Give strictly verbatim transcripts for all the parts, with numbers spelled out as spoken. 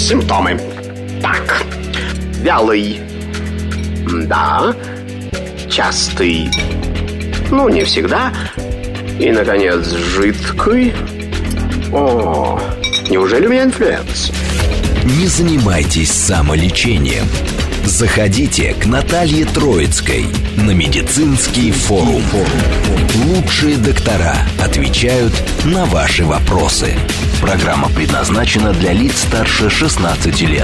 Симптомы. Так, вялый. Да. Частый. Ну, не всегда. И, наконец, жидкий. О, неужели у меня инфлюенс? Не занимайтесь самолечением. Заходите к Наталье Троицкой на медицинский форум. Лучшие доктора отвечают на ваши вопросы. Программа предназначена для лиц старше шестнадцати лет.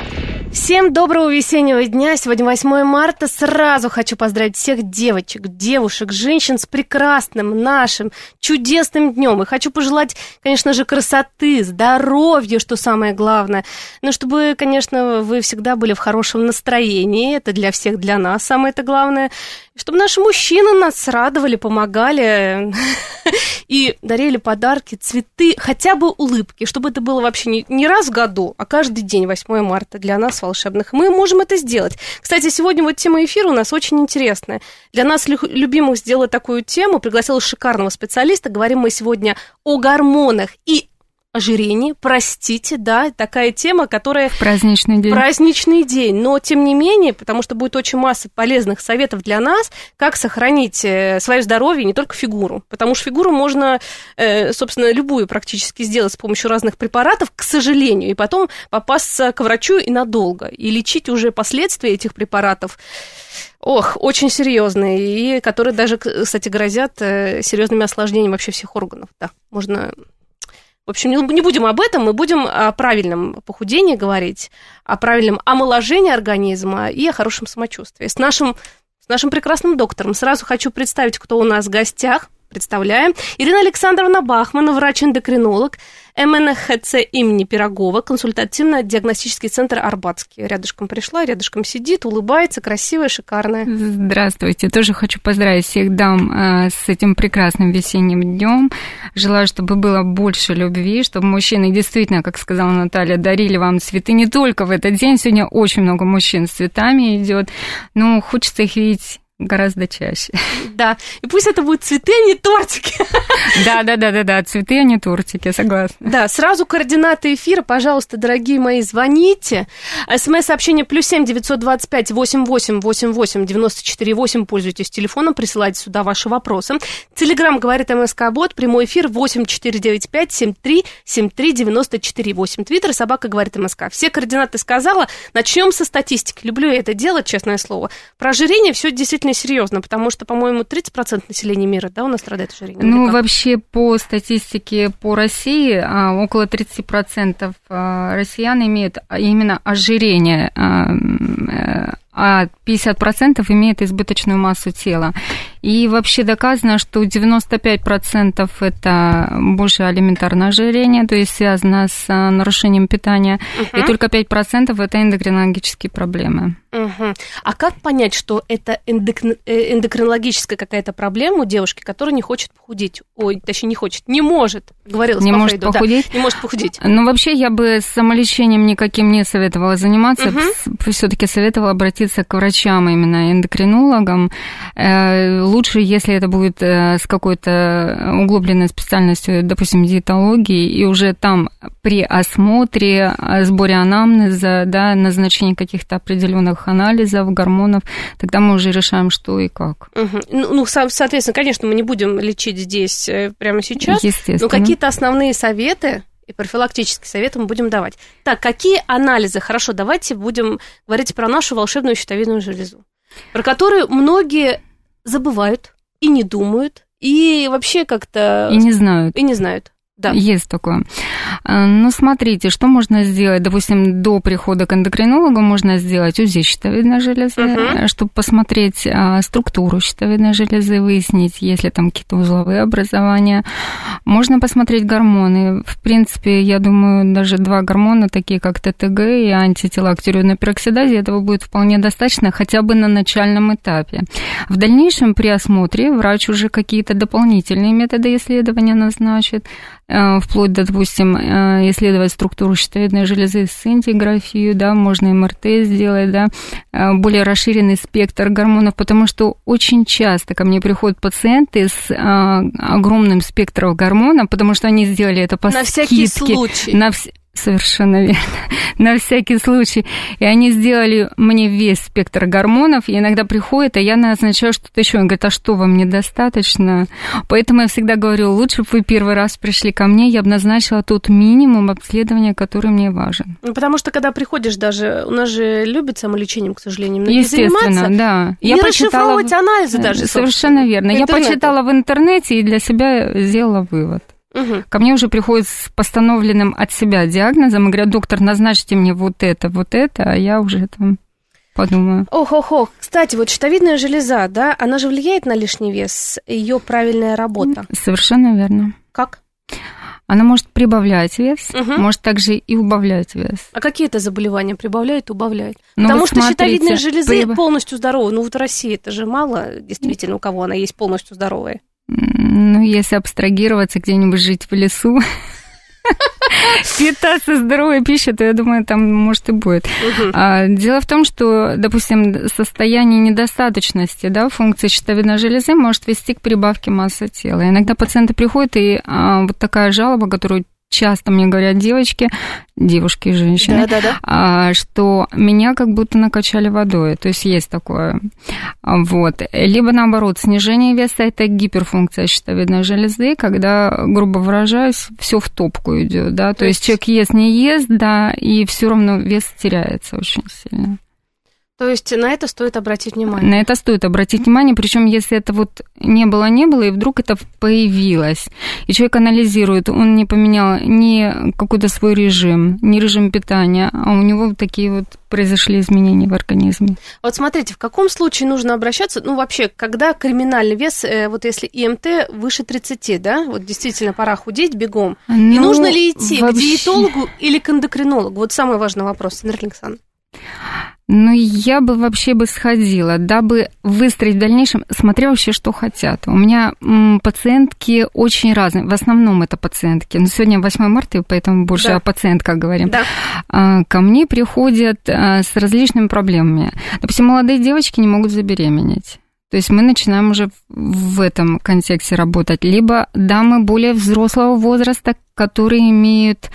Всем доброго весеннего дня. Сегодня восьмое марта. Сразу хочу поздравить всех девочек, девушек, женщин с прекрасным нашим чудесным днем. И хочу пожелать, конечно же, красоты, здоровья, что самое главное. Ну, чтобы, конечно, вы всегда были в хорошем настроении. Это для всех, для нас самое-то главное. Чтобы наши мужчины нас радовали, помогали и дарили подарки, цветы, хотя бы улыбки, чтобы это было вообще не, не раз в году, а каждый день, восьмое марта, для нас волшебных. Мы можем это сделать. Кстати, сегодня вот тема эфира у нас очень интересная. Для нас, любимых, сделала такую тему, пригласила шикарного специалиста. Говорим мы сегодня о гормонах и ожирение, простите, да, такая тема, которая... В праздничный день. Праздничный день, но тем не менее, потому что будет очень масса полезных советов для нас, как сохранить свое здоровье, не только фигуру, потому что фигуру можно, собственно, любую практически сделать с помощью разных препаратов, к сожалению, и потом попасться к врачу и надолго, и лечить уже последствия этих препаратов. Ох, очень серьезные, и которые даже, кстати, грозят серьезными осложнениями вообще всех органов, да, можно... В общем, не будем об этом, мы будем о правильном похудении говорить, о правильном омоложении организма и о хорошем самочувствии. С нашим, с нашим прекрасным доктором сразу хочу представить, кто у нас в гостях. Представляем. Ирина Александровна Бахман, врач-эндокринолог, эм эн эх цэ имени Пирогова, консультативно-диагностический центр Арбатский. Рядышком пришла, рядышком сидит, улыбается, красивая, шикарная. Здравствуйте. Тоже хочу поздравить всех дам э, с этим прекрасным весенним днем. Желаю, чтобы было больше любви, чтобы мужчины действительно, как сказала Наталья, дарили вам цветы не только в этот день. Сегодня очень много мужчин с цветами идет, но хочется их видеть гораздо чаще. Да, и пусть это будут цветы, а не тортики. Да, да, да, да, да, цветы, а не тортики, согласна. Да, сразу координаты эфира, пожалуйста, дорогие мои, звоните. СМС-сообщение плюс семь девятьсот двадцать пять восемьдесят восемь восемьдесят восемь девяносто четыре восемь. Пользуйтесь телефоном, присылайте сюда ваши вопросы. Телеграм говорит МСК-бот, прямой эфир восемь четыре девять пять семь три семь три девяносто четыре восемь. Твиттер собака говорит МСК. Все координаты сказала. Начнем со статистики. Люблю я это делать, честное слово. Про ожирение все действительно серьезно, потому что, по-моему, тридцать процентов населения мира, да, у нас страдает ожирением. Ну, вообще, по статистике по России, около тридцать процентов россиян имеют именно ожирение, а пятьдесят процентов имеет избыточную массу тела. И вообще доказано, что девяносто пять процентов это больше алиментарное ожирение, то есть связано с нарушением питания, угу. И только пять процентов это эндокринологические проблемы. Угу. А как понять, что это эндокрин... эндокринологическая какая-то проблема у девушки, которая не хочет похудеть? Ой, точнее, не хочет, не может, говорила не по может Фрейду, похудеть? Да, не может похудеть. Ну, вообще, я бы самолечением никаким не советовала заниматься, угу. Все-таки советовала обратиться к врачам, именно эндокринологам. Лучше, если это будет с какой-то углубленной специальностью, допустим, диетологии, и уже там при осмотре, сборе анамнеза, да, назначении каких-то определенных анализов, гормонов, тогда мы уже решаем, что и как. Угу. Ну, соответственно, конечно, мы не будем лечить здесь прямо сейчас, естественно. Но какие-то основные советы и профилактические советы мы будем давать. Так, какие анализы? Хорошо, давайте будем говорить про нашу волшебную щитовидную железу, про которую многие забывают и не думают, и вообще как-то... И не знают. И не знают. Да. Есть такое. Ну, смотрите, что можно сделать? Допустим, до прихода к эндокринологу можно сделать УЗИ щитовидной железы, uh-huh. чтобы посмотреть структуру щитовидной железы, выяснить, есть ли там какие-то узловые образования. Можно посмотреть гормоны. В принципе, я думаю, даже два гормона, такие как ТТГ и антитела к тиреоидной пероксидазе, этого будет вполне достаточно хотя бы на начальном этапе. В дальнейшем при осмотре врач уже какие-то дополнительные методы исследования назначит, вплоть до, допустим, исследовать структуру щитовидной железы с сцинтиграфией, да, можно эм эр тэ сделать, да, более расширенный спектр гормонов, потому что очень часто ко мне приходят пациенты с огромным спектром гормонов, потому что они сделали это по на скидке. всякий случай. На вс... Совершенно верно. На всякий случай. И они сделали мне весь спектр гормонов, и иногда приходят, а я назначаю что-то еще. Он говорит, а что, вам недостаточно? Поэтому я всегда говорю, лучше бы вы первый раз пришли ко мне, я бы назначила тот минимум обследования, который мне важен. Потому что, когда приходишь даже, у нас же любят самолечением, к сожалению, многие заниматься. Да. И я не почитала... расшифровывать анализы даже. Совершенно верно. Я почитала в интернете и для себя сделала вывод. Угу. Ко мне уже приходят с постановленным от себя диагнозом и говорят, доктор, назначьте мне вот это, вот это, а я уже там подумаю. Ох-ох-ох. Кстати, вот щитовидная железа, да, она же влияет на лишний вес, ее правильная работа? Совершенно верно. Как? Она может прибавлять вес, угу. может также и убавлять вес. А какие это заболевания прибавляют и убавляют? Ну, Потому что смотрите, щитовидная железа приб... полностью здорова. Ну вот в России это же мало, действительно, у кого она есть полностью здоровая. Ну, если абстрагироваться, где-нибудь жить в лесу, питаться здоровой пищей, то, я думаю, там, может, и будет. Угу. А, дело в том, что, допустим, состояние недостаточности, да, функции щитовидной железы может вести к прибавке массы тела. Иногда пациенты приходят, и а, вот такая жалоба, которую часто мне говорят девочки, девушки и женщины, да, да, да. что меня как будто накачали водой. То есть есть такое. Вот. Либо наоборот, снижение веса – это гиперфункция щитовидной железы, когда, грубо выражаясь, все в топку идет. Да? То, То есть человек ест, не ест, да, и все равно вес теряется очень сильно. То есть на это стоит обратить внимание? На это стоит обратить внимание, причем если это вот не было, не было, и вдруг это появилось, и человек анализирует, он не поменял ни какой-то свой режим, ни режим питания, а у него такие вот произошли изменения в организме. Вот смотрите, в каком случае нужно обращаться, ну вообще, когда криминальный вес, вот если ИМТ выше тридцати, да, вот действительно пора худеть бегом, ну, и нужно ли идти вообще... к диетологу или к эндокринологу? Вот самый важный вопрос, Инна Александровна. Ну, я бы вообще бы сходила, дабы выстроить в дальнейшем, смотря вообще, что хотят. У меня м, пациентки очень разные, в основном это пациентки. Но сегодня восьмое марта, поэтому больше да. о пациентках говорим. Да. А, ко мне приходят а, с различными проблемами. Допустим, молодые девочки не могут забеременеть. То есть мы начинаем уже в этом контексте работать. Либо дамы более взрослого возраста, которые имеют...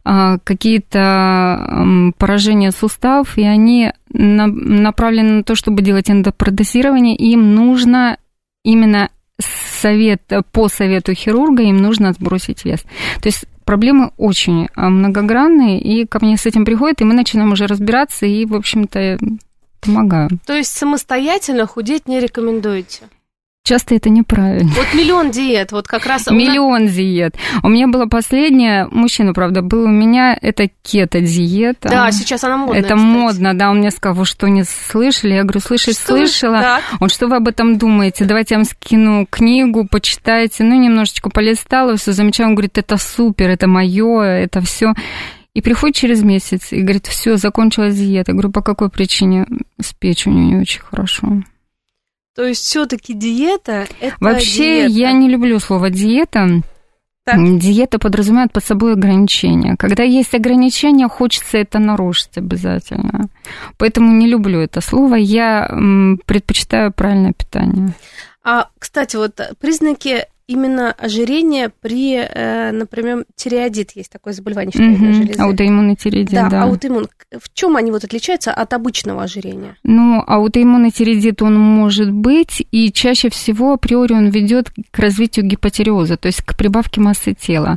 какие-то поражения суставов, и они направлены на то, чтобы делать эндопротезирование, и им нужно именно совет, по совету хирурга, им нужно сбросить вес. То есть проблемы очень многогранные, и ко мне с этим приходят, и мы начинаем уже разбираться, и, в общем-то, помогаю. То есть самостоятельно худеть не рекомендуете? Часто это неправильно. Вот миллион диет, вот как раз... Миллион диет. У меня была последняя, мужчина, правда, был у меня, это кето-диета. Да, сейчас она модная, Это кстати. модно, да, он мне сказал, вы что, не слышали? Я говорю, слышать, что? слышала. Так. Он, что вы об этом думаете? Давайте я вам скину книгу, почитайте. Ну, немножечко полистала, все замечаю. Он говорит, это супер, это мое, это все. И приходит через месяц и говорит, все, закончилась диета. Я говорю, по какой причине? С печенью не очень хорошо. То есть все-таки диета это Вообще, диета. Я не люблю слово диета. Так. Диета подразумевает под собой ограничения. Когда есть ограничения, хочется это нарушить обязательно. Поэтому не люблю это слово. Я предпочитаю правильное питание. А, кстати, вот признаки именно ожирения при, например, тиреоидит, есть такое заболевание щитовидной угу. железы. Аутоиммунный тиреоидит, да. Да, аутоиммун. В чем они вот отличаются от обычного ожирения? Ну, аутоиммунный тиреоидит, он может быть, и чаще всего априори он ведет к развитию гипотиреоза, то есть к прибавке массы тела.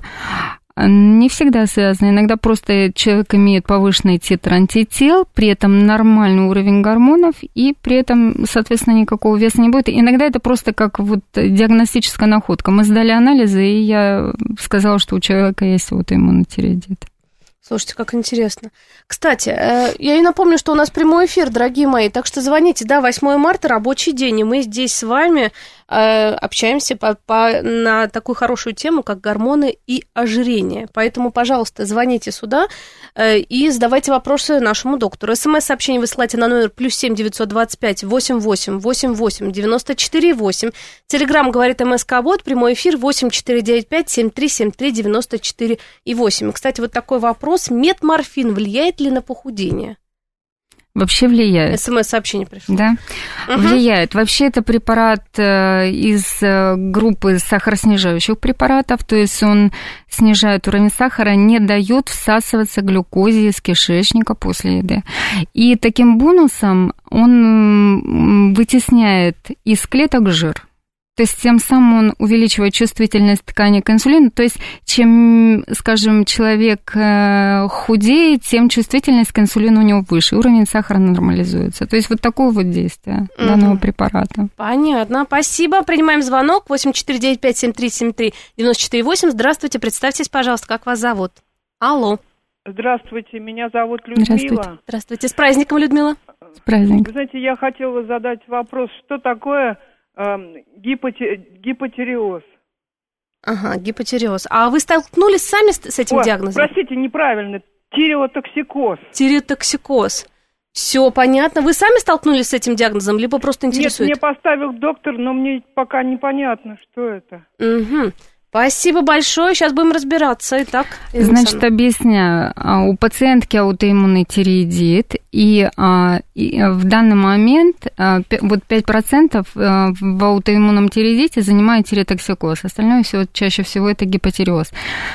Не всегда связано. Иногда просто человек имеет повышенный титр антител, при этом нормальный уровень гормонов, и при этом, соответственно, никакого веса не будет. Иногда это просто как вот диагностическая находка. Мы сдали анализы, и я сказала, что у человека есть аутоиммунный тиреоидит. Слушайте, как интересно. Кстати, я и напомню, что у нас прямой эфир, дорогие мои, так что звоните, да, восьмое марта, рабочий день, и мы здесь с вами общаемся по, по, на такую хорошую тему, как гормоны и ожирение. Поэтому, пожалуйста, звоните сюда и задавайте вопросы нашему доктору. СМС-сообщение высылайте на номер плюс семь девятьсот двадцать пять восемьдесят восемь восемьдесят восемь девяносто четыре восемь. Телеграм говорит МСК-бот, прямой эфир восемь четыре девять пять семь три семь три девяносто четыре восемь. Кстати, вот такой вопрос. Метморфин влияет ли на похудение? Вообще влияет. СМС-сообщение пришло. Да, угу. Влияет. Вообще это препарат из группы сахароснижающих препаратов, то есть он снижает уровень сахара, не дает всасываться глюкозе из кишечника после еды. И таким бонусом он вытесняет из клеток жир. То есть тем самым он увеличивает чувствительность ткани к инсулину. То есть чем, скажем, человек худеет, тем чувствительность к инсулину у него выше, уровень сахара нормализуется. То есть вот такое вот действие mm-hmm. данного препарата. Понятно. Спасибо. Принимаем звонок. восемь четыре девять пять семь три семь три девять четыре восемь. Здравствуйте. Представьтесь, пожалуйста, как вас зовут? Алло. Здравствуйте. Меня зовут Людмила. Здравствуйте. Здравствуйте. С праздником, Людмила. С праздником. Вы знаете, я хотела задать вопрос, что такое... гипотиреоз. Ага, гипотиреоз. А вы столкнулись сами с, с этим Ой, диагнозом? Простите, неправильно. Тиреотоксикоз. Тиреотоксикоз. Все понятно. Вы сами столкнулись с этим диагнозом, либо просто интересует? Нет, мне поставил доктор, но мне пока непонятно, что это. Угу. Спасибо большое. Сейчас будем разбираться. Итак, значит, объясняю. У пациентки аутоиммунный тиреоидит, и, и в данный момент вот пять процентов в аутоиммунном тиреоидите занимает тиреотоксикоз. Остальное все чаще всего это гипотиреоз.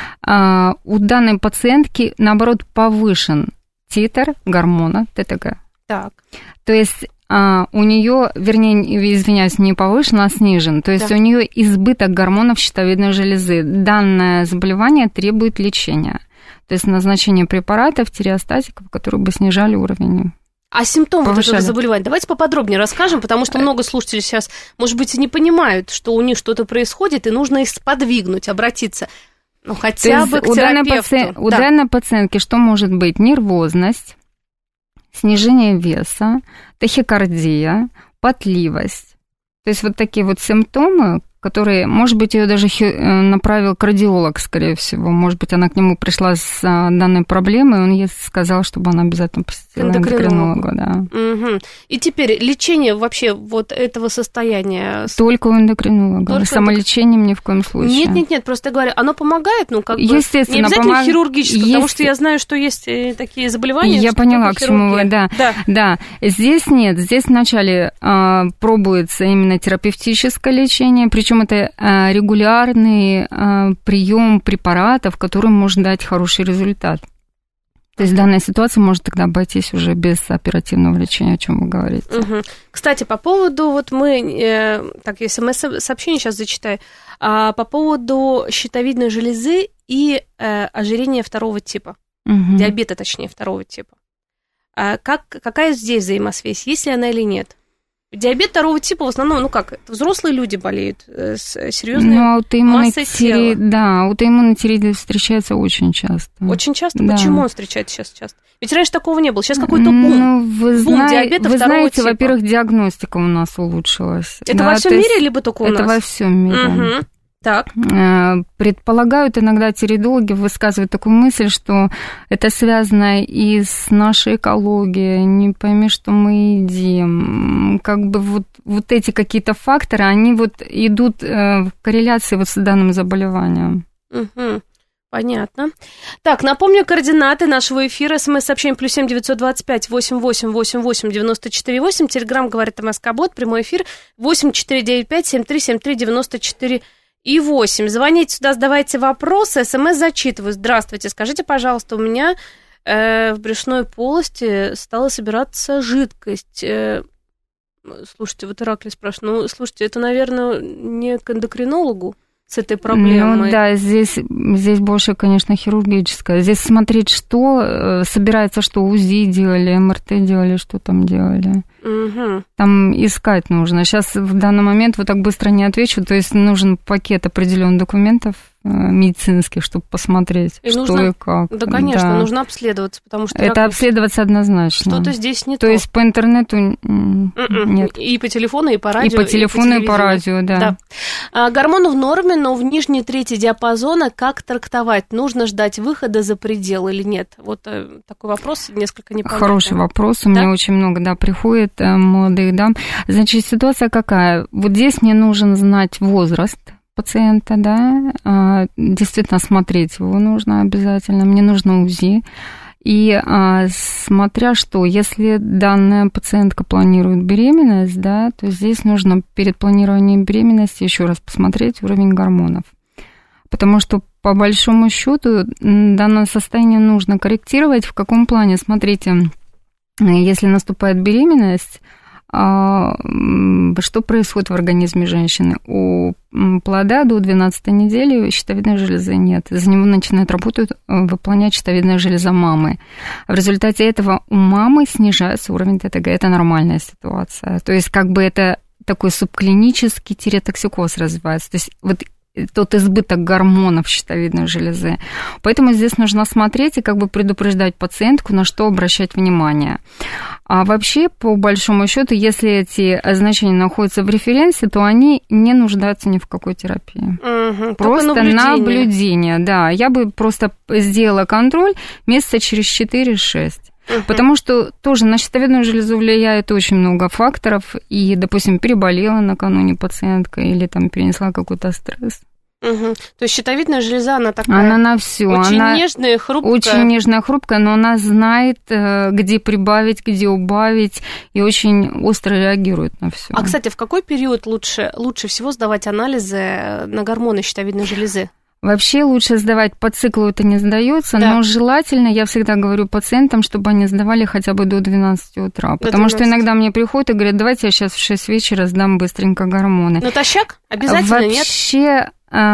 У данной пациентки, наоборот, повышен титр гормона ТТГ. Так. То есть А, у нее, вернее, извиняюсь, не повышен, а снижен. То есть да. у нее избыток гормонов щитовидной железы. Данное заболевание требует лечения. То есть назначение препаратов, тиреостатиков, которые бы снижали уровень. А симптомы повышали. этого заболевания? Давайте поподробнее расскажем, потому что много слушателей сейчас, может быть, и не понимают, что у них что-то происходит, и нужно их сподвигнуть, обратиться. Ну, хотя бы к у терапевту. Данной паци... да. У данной пациентки что может быть? Нервозность, снижение веса, тахикардия, потливость. То есть вот такие вот симптомы, которые, может быть, ее даже направил кардиолог, скорее всего. Может быть, она к нему пришла с данной проблемой, и он ей сказал, чтобы она обязательно посетила эндокринолога. Да. Угу. И теперь лечение вообще вот этого состояния? Только у эндокринолога. Только Самолечением это... ни в коем случае. Нет, нет, нет, просто говорю, оно помогает, ну, как бы, естественно, не обязательно помог... хирургически, есть... потому что я знаю, что есть такие заболевания. Я поняла, к чему вы, да. да. Да, здесь нет, здесь вначале а, пробуется именно терапевтическое лечение, причем это а, регулярный а, прием препаратов, который может дать хороший результат. То есть данная ситуация может тогда обойтись уже без оперативного лечения, о чем вы говорите. Угу. Кстати, по поводу, вот мы, э, так, я смс-сообщение сейчас зачитаю, а, по поводу щитовидной железы и э, ожирения второго типа, угу. диабета, точнее, второго типа. А как, какая здесь взаимосвязь, есть ли она или нет? Диабет второго типа в основном, ну как, взрослые люди болеют с серьезной ну, массой тела. Да, аутоиммунный тиреоидит встречается очень часто. Очень часто? Да. Почему он встречается сейчас часто? Ведь раньше такого не было. Сейчас какой-то бум. Ну, вы бум зна... диабета вы второго знаете, типа. Во-первых, диагностика у нас улучшилась. Это да, во всем мире, либо только у это нас? Это во всем мире. Угу. Так. Предполагают иногда тиреидологи, высказывают такую мысль, что это связано и с нашей экологией, не пойми, что мы едим. Как бы вот, вот эти какие-то факторы, они вот идут в корреляции вот с данным заболеванием. Угу. Понятно. Так, напомню координаты нашего эфира. СМС-сообщение плюс семь девятьсот двадцать пять восемь восемь восемь восемь девяносто четыре восемь. Телеграм говорит МСК-бот. Прямой эфир восемь четыре девять пять семь три семь три девяносто четыре и восемь. Звоните сюда, задавайте вопросы. СМС зачитываю. Здравствуйте. Скажите, пожалуйста, у меня э, в брюшной полости стала собираться жидкость. Э, слушайте, вот Ираклий спрашивает. Ну, слушайте, это, наверное, не к эндокринологу с этой проблемой. Ну да, здесь, здесь больше, конечно, хирургическое. Здесь смотреть, что собирается, что УЗИ делали, МРТ делали, что там делали. Угу. Там искать нужно. Сейчас в данный момент вот так быстро не отвечу. То есть нужен пакет определенных документов медицинских, чтобы посмотреть, и что нужно, и как. Да, конечно, да. Нужно обследоваться, потому что... Это обследоваться однозначно. Что-то здесь не то. То есть по интернету нет. И по телефону, и по радио. И по телефону, и по, и по радио, да. да. А, гормоны в норме, но в нижней трети диапазона как трактовать? Нужно ждать выхода за предел или нет? Вот э, такой вопрос несколько непонятный. Хороший вопрос. У да? меня очень много, да, приходит э, молодых дам. Значит, ситуация какая? Вот здесь мне нужно знать возраст пациента, да, действительно смотреть его нужно обязательно, мне нужно УЗИ, И а, смотря что, если данная пациентка планирует беременность, да, то здесь нужно перед планированием беременности еще раз посмотреть уровень гормонов. Потому что, по большому счету, данное состояние нужно корректировать. В каком плане? Смотрите, если наступает беременность, что происходит в организме женщины? У плода до двенадцатой недели щитовидной железы нет. За него начинает работать, выполнять щитовидная железа мамы. В результате этого у мамы снижается уровень ТТГ. Это нормальная ситуация. То есть, как бы это такой субклинический тиреотоксикоз развивается. То есть, вот тот избыток гормонов щитовидной железы. Поэтому здесь нужно смотреть и как бы предупреждать пациентку, на что обращать внимание. А вообще, по большому счету, если эти значения находятся в референсе, то они не нуждаются ни в какой терапии. Угу, просто наблюдение. наблюдение, да. Я бы просто сделала контроль месяца через четыре-шесть. Uh-huh. Потому что тоже на щитовидную железу влияет очень много факторов, и, допустим, переболела накануне пациентка или там перенесла какой-то стресс. Угу. То есть щитовидная железа, она такая... Она на всё. Очень она нежная, хрупкая. Очень нежная, хрупкая, но она знает, где прибавить, где убавить, и очень остро реагирует на все. А, кстати, в какой период лучше, лучше всего сдавать анализы на гормоны щитовидной железы? Вообще лучше сдавать по циклу, это не сдается, да. Но желательно, я всегда говорю пациентам, чтобы они сдавали хотя бы до двенадцати утра, потому двенадцати. Что иногда мне приходят и говорят, давайте я сейчас в шесть вечера сдам быстренько гормоны. Натощак? Обязательно, Вообще, нет? Вообще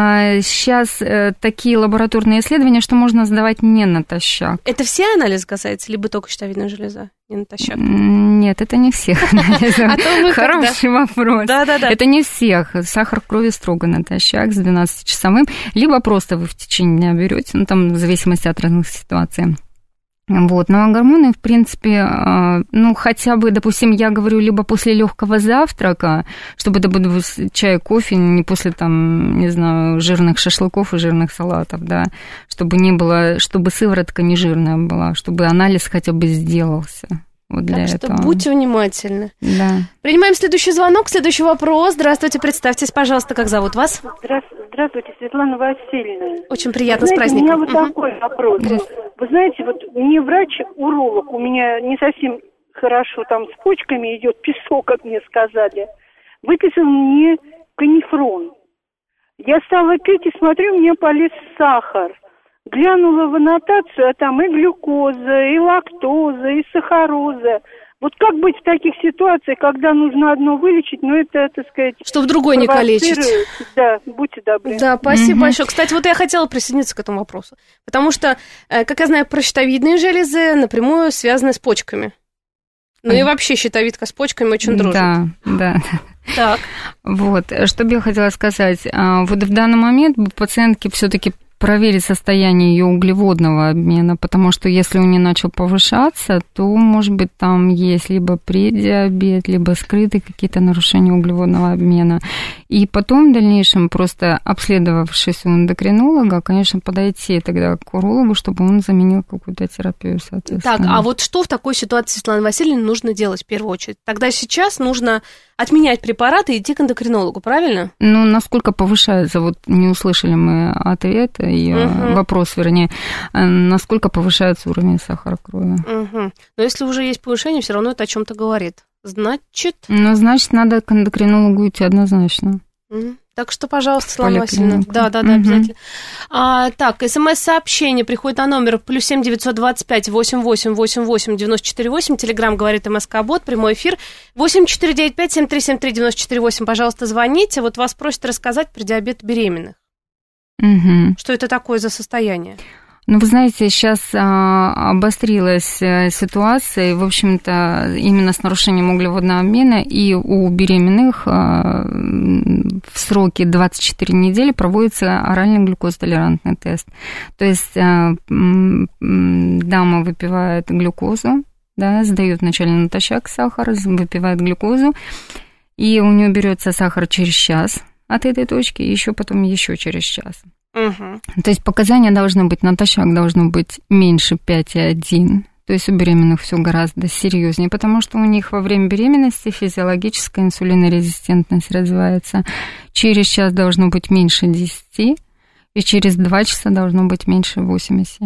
сейчас такие лабораторные исследования, что можно сдавать не натощак. Это все анализы касается, либо только щитовидная железа, не натощак? Нет, это не всех анализов. Хороший вопрос. Да-да-да. Это не всех. Сахар в крови строго натощак с двенадцатичасовым, либо просто вы в течение дня берете, ну там в зависимости от разных ситуаций. Вот, но гормоны, в принципе, ну, хотя бы, допустим, я говорю, либо после легкого завтрака, чтобы это был чай, кофе, не после, там, не знаю, жирных шашлыков и жирных салатов, да, чтобы не было, чтобы сыворотка не жирная была, чтобы анализ хотя бы сделался. Вот для так этого. Что будьте внимательны. Да. Принимаем следующий звонок, следующий вопрос. Здравствуйте, представьтесь, пожалуйста, как зовут вас? Здравствуйте, Светлана Васильевна. Очень приятно, знаете, с праздником. У меня вот угу. такой вопрос. Вы знаете, вот мне врач-уролог, у меня не совсем хорошо там с почками идет песок, как мне сказали, выписал мне канифрон. Я стала пить и смотрю, у меня полез сахар. Глянула в аннотацию, а там и глюкоза, и лактоза, и сахароза. Вот как быть в таких ситуациях, когда нужно одно вылечить, но это, так сказать... Чтобы другое не калечить. Да, будьте добры. Да, спасибо mm-hmm. большое. Кстати, вот я хотела присоединиться к этому вопросу. Потому что, как я знаю, про щитовидные железы напрямую связаны с почками. Ну mm. и вообще щитовидка с почками очень дружит. Да, да. Так. Вот, что бы я хотела сказать. Вот в данный момент пациентки все-таки проверить состояние ее углеводного обмена, потому что если он не начал повышаться, то, может быть, там есть либо предиабет, либо скрытые какие-то нарушения углеводного обмена. И потом в дальнейшем, просто обследовавшись у эндокринолога, конечно, подойти тогда к урологу, чтобы он заменил какую-то терапию, соответственно. Так, а вот что в такой ситуации, Светлане Васильевне, нужно делать в первую очередь? Тогда сейчас нужно отменять препараты и идти к эндокринологу, правильно? Ну, насколько повышается, вот не услышали мы ответ, и угу. вопрос, вернее, насколько повышается уровень сахара крови. Угу. Но если уже есть повышение, все равно это о чем-то говорит. Значит... Ну, значит, надо к эндокринологу идти однозначно. Угу. Так что, пожалуйста, Светлана Васильевна. Да, да, да, угу. обязательно. А, так, смс-сообщение приходит на номер плюс семь девятьсот двадцать пять восемь восемь восемь восемь девяносто четыре восемь. Телеграм говорит МСК-бот, прямой эфир. восемь четыре девять пять семь три семь три девяносто четыре восемь. Пожалуйста, звоните. Вот вас просят рассказать про диабет беременных. Угу. Что это такое за состояние? Ну, вы знаете, сейчас а, обострилась ситуация, и, в общем-то, именно с нарушением углеводного обмена, и у беременных а, в сроке двадцать четыре недели проводится оральный глюкозотолерантный тест. То есть а, дама выпивает глюкозу, да, сдает вначале натощак сахар, выпивает глюкозу, и у нее берется сахар через час от этой точки, и еще потом еще через час. Угу. То есть показания должны быть, натощак должно быть меньше пять целых один. То есть у беременных все гораздо серьезнее, потому что у них во время беременности физиологическая инсулинорезистентность развивается. Через час должно быть меньше десяти, и через два часа должно быть меньше восемь целых семь.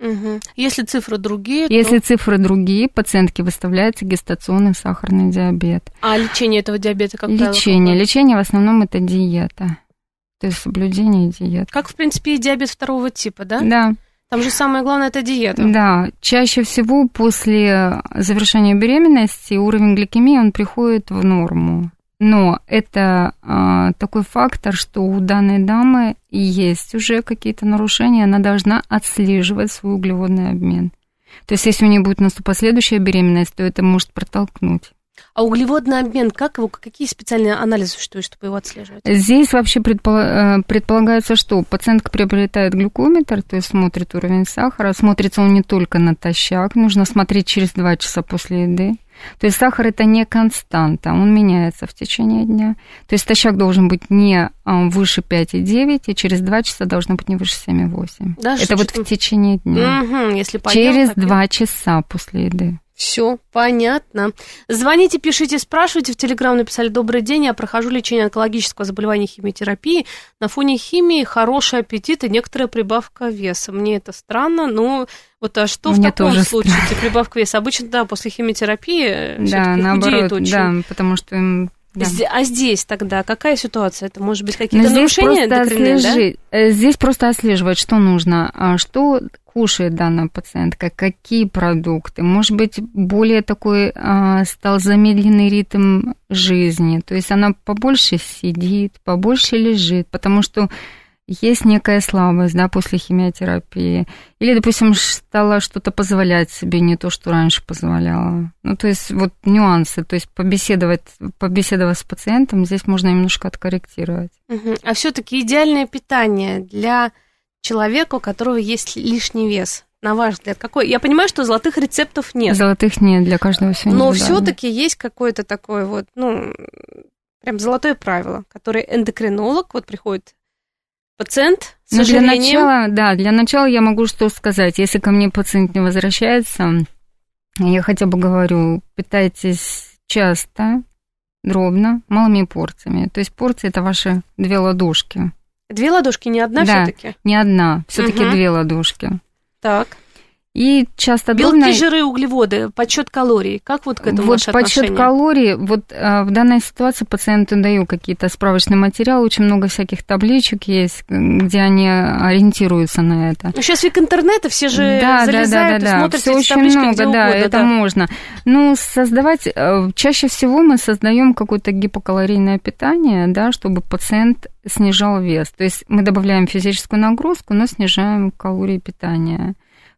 Угу. Если цифры другие, Если то... цифры другие, пациентке выставляется гестационный сахарный диабет. А лечение этого диабета как правило? Лечение. Лечение в основном это диета. То есть соблюдение диеты. Как, в принципе, и диабет второго типа, да? Да. Там же самое главное – это диета. Да. Чаще всего после завершения беременности уровень гликемии, он приходит в норму. Но это а, такой фактор, что у данной дамы есть уже какие-то нарушения, она должна отслеживать свой углеводный обмен. То есть если у нее будет наступать следующая беременность, то это может протолкнуть. А углеводный обмен, как его, какие специальные анализы существуют, чтобы его отслеживать? Здесь вообще предполагается, что пациентка приобретает глюкометр, то есть смотрит уровень сахара. Смотрится он не только натощак, нужно смотреть через два часа после еды. То есть сахар это не константа, он меняется в течение дня. То есть натощак должен быть не выше пять целых девять, и через два часа должно быть не выше семь целых восемь. Даже это вот в течение дня. Угу, если поел, через попил. два часа после еды. Все понятно. Звоните, пишите, спрашивайте. В Телеграм написали: добрый день, я прохожу лечение онкологического заболевания химиотерапии. На фоне химии хороший аппетит и некоторая прибавка веса. Мне это странно, но вот а что Мне в таком случае? Прибавка веса? Обычно, да, после химиотерапии да, наоборот, очень. Да, потому что им... Да. А здесь тогда какая ситуация? Это может быть какие-то нарушения эндокринные, да? Здесь просто отслеживать, что нужно, что кушает данная пациентка, какие продукты. Может быть, более такой а, стал замедленный ритм жизни. То есть она побольше сидит, побольше лежит, потому что есть некая слабость, да, после химиотерапии. Или, допустим, стала что-то позволять себе, не то, что раньше позволяла. Ну, то есть вот нюансы. То есть побеседовать, побеседовать с пациентом здесь можно немножко откорректировать. Угу. А все-таки идеальное питание для человека, у которого есть лишний вес, на ваш взгляд, какой? Я понимаю, что золотых рецептов нет. Золотых нет, для каждого все Но все-таки есть какое-то такое вот, ну, прям золотое правило, которое эндокринолог, вот приходит пациент, с Но сожалением... для начала, да, для начала я могу что сказать. Если ко мне пациент не возвращается, я хотя бы говорю, питайтесь часто, дробно, малыми порциями. То есть порции – это ваши две ладошки. Две ладошки, не одна да, все-таки? не одна, все-таки угу. две ладошки. Так. И часто белки, дробно... жиры, углеводы, подсчет калорий. Как вот к этому вот ваше отношение? Подсчет калорий, вот а, в данной ситуации пациенту даю какие-то справочные материалы, очень много всяких табличек есть, где они ориентируются на это. Ну, сейчас век интернета, все же да, залезают да, да, да, и смотрят все эти очень таблички много, где да, угодно. это да. можно. Ну, создавать, чаще всего мы создаем какое-то гипокалорийное питание, да, чтобы пациент снижал вес. То есть мы добавляем физическую нагрузку, но снижаем калории питания.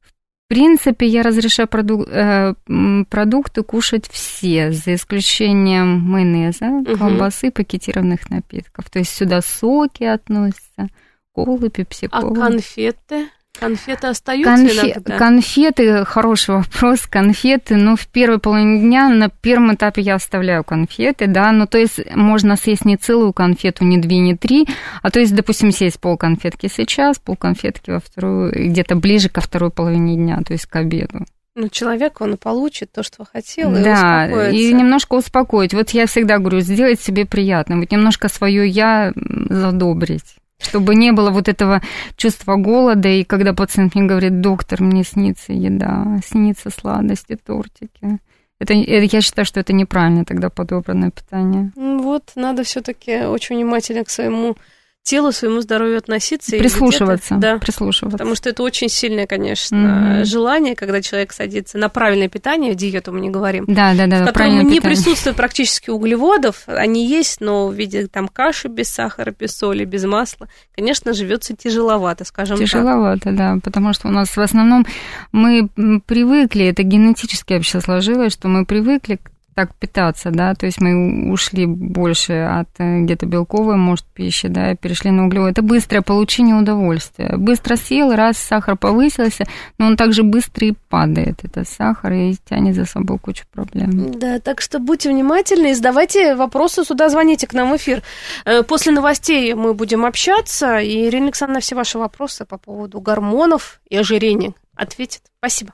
В принципе, я разрешаю продук- э, продукты кушать все, за исключением майонеза, угу. колбасы, пакетированных напитков. То есть сюда соки относятся, колы, пепси-колы. А конфеты? Конфеты остаются Конфе- иногда? Конфеты, хороший вопрос, конфеты, ну, в первой половине дня, на первом этапе я оставляю конфеты, да, ну, то есть можно съесть не целую конфету, не две, не три, а то есть, допустим, съесть полконфетки сейчас, полконфетки во вторую, где-то ближе ко второй половине дня, то есть к обеду. Ну, человек, он получит то, что хотел, и да, успокоится. И немножко успокоить. Вот я всегда говорю, сделать себе приятно, вот немножко свое «я» задобрить. Чтобы не было вот этого чувства голода, и когда пациент мне говорит: доктор, мне снится еда, снится сладости, тортики. Это, я считаю, что это неправильно тогда подобранное питание. Вот, надо все-таки очень внимательно к своему телу, своему здоровью относиться. Прислушиваться, и да, прислушиваться. Потому что это очень сильное, конечно, mm-hmm. желание, когда человек садится на правильное питание, диету мы не говорим, да, да, да, в котором не питание. присутствует практически углеводов, они есть, но в виде там каши без сахара, без соли, без масла, конечно, живется тяжеловато, скажем тяжеловато, так. да, потому что у нас в основном мы привыкли, это генетически вообще сложилось, что мы привыкли так питаться, да, то есть мы ушли больше от где-то белковой, может, пищи, да, и перешли на углевой. Это быстрое получение удовольствия. Быстро съел, раз сахар повысился, но он также быстро и падает, этот сахар, и тянет за собой кучу проблем. Да, так что будьте внимательны и задавайте вопросы сюда, звоните к нам в эфир. После новостей мы будем общаться, и Ирина Александровна все ваши вопросы по поводу гормонов и ожирения ответит. Спасибо.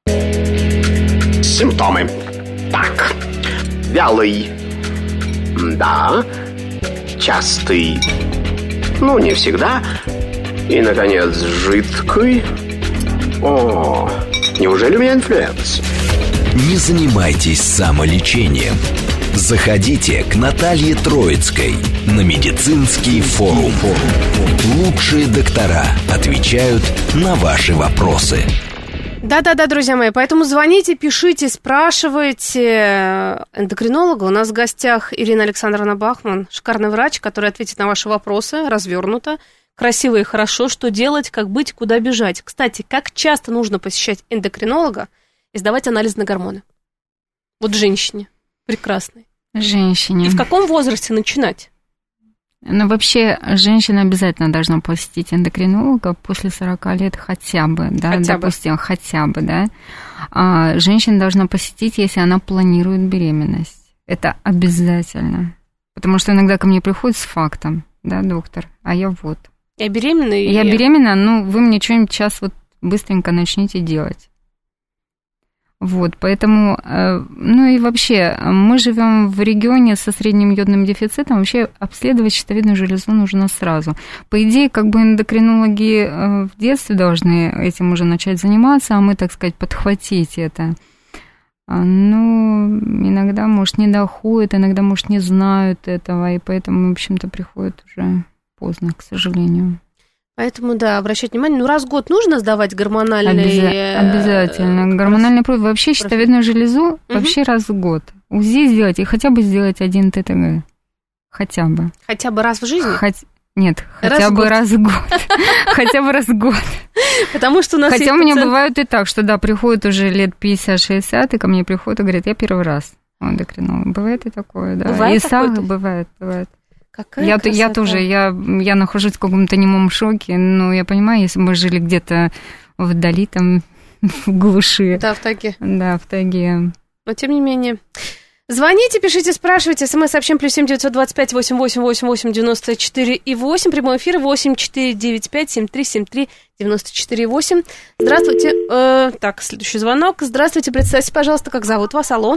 Симптомы. Так, вялый, да, частый, ну, не всегда, и, наконец, жидкий, О, неужели у меня инфлюенс? Не занимайтесь самолечением. Заходите к Наталье Троицкой на медицинский форум. Лучшие доктора отвечают на ваши вопросы. Да-да-да, друзья мои, поэтому звоните, пишите, спрашивайте эндокринолога. У нас в гостях Ирина Александровна Бахман, шикарный врач, который ответит на ваши вопросы развернуто, красиво и хорошо, что делать, как быть, куда бежать. Кстати, как часто нужно посещать эндокринолога и сдавать анализ на гормоны? Вот женщине прекрасной. Женщине. И в каком возрасте начинать? Ну, вообще, женщина обязательно должна посетить эндокринолога после сорока лет хотя бы, да, хотя допустим, бы. хотя бы, да. А женщина должна посетить, если она планирует беременность. Это обязательно. Потому что иногда ко мне приходят с фактом, да, доктор, а я вот. Я беременна? И... Я беременна, ну, вы мне что-нибудь сейчас вот быстренько начните делать. Вот, поэтому, ну и вообще, мы живем в регионе со средним йодным дефицитом, вообще обследовать щитовидную железу нужно сразу. По идее, как бы эндокринологи в детстве должны этим уже начать заниматься, а мы, так сказать, подхватить это. Ну, иногда, может, не доходит, иногда, может, не знают этого, и поэтому, в общем-то, приходит уже поздно, к сожалению. Поэтому, да, обращать внимание. Ну, раз в год нужно сдавать гормональные... Обяза- обязательно. Гормональные пробы. Вообще щитовидную железу угу. вообще раз в год. УЗИ сделать и хотя бы сделать один ТТГ. Хотя бы. Хотя бы раз в жизни? Хоть... Нет, раз хотя бы год. раз в год. Хотя бы раз в год. Потому что у нас Хотя у меня бывает и так, что, да, приходят уже лет пятьдесят-шестьдесят, и ко мне приходят и говорят, я первый раз эндокринолог. Бывает и такое, да. Бывает и такое? Бывает, бывает. Какая я, красота. я тоже, я, я нахожусь в каком-то немом шоке, но я понимаю, если бы мы жили где-то вдали, там, в глуши. Да, в тайге. Да, в тайге. Но тем не менее. Звоните, пишите, спрашивайте. СМС-сообщение плюс семь девятьсот двадцать пять восемь восемь восемь восемь девяносто четыре и восемь. Прямой эфир восемь четыре девять пять семь три семь три девяносто четыре восемь. Здравствуйте. Э, так, следующий звонок. Здравствуйте, представьте, пожалуйста, как зовут вас? Алло.